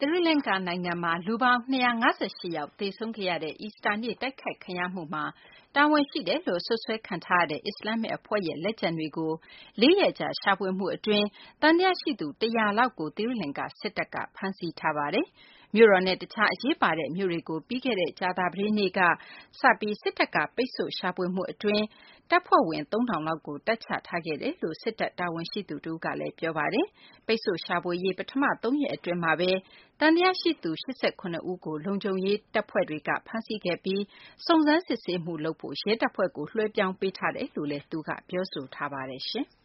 သီရိလင်္ကာနိုင်ငံမှာလူပေါင်း258ယောက်သေဆုံးခဲ့ရတဲ့အီစတာနေ့တိုက်ခိုက်ခံရမှုမှာတာဝန်ရှိတယ်လို့စွပ်စွဲခံထားရတဲ့အစ္စလာမ္မစ်အဖွဲ့ရဲ့လက်ကျန်တွေကို4 ရက်ကြာရှာဖွေမှုအတွင်းသံသယရှိသူ100လောက်ကိုသီရိလင်္ကာစစ်တပ်ကဖမ်းဆီးထားပါတယ်။မြို့တော်နဲ့တခြားအရေးပါတဲ့မြို့တွေကိုပြီးခဲ့တဲ့ကြာသပတေးနေ့ကစပြီးစစ်တပ်ကပိတ်ဆို့ရှာဖွေမှုအတွင်းတပ်ဖွဲ့ဝင်3000လောက်ကိုတပ်ချထားခဲ့တယ်လို့စစ်တပ်တာဝန်ရှိသူတဦးကလည်းပြောပါတယ်။ပိတ်ဆို့ရှာဖွေရေးပထမ3ရက်အတွင်းမှာပဲသံသယရှိသူ89ဦးကိုလုံခြုံရေးတပ်ဖွဲ့တွေကဖမ်းဆီးခဲ့ပြီးစုံစမ်းစစ်ဆေးမှုလုပ်ဖို့ရဲတပ်ဖွဲ့ကိုလွှဲပြောင်းပေးထားတယ်လို့လည်းသူကပြောဆိုထားပါတယ်။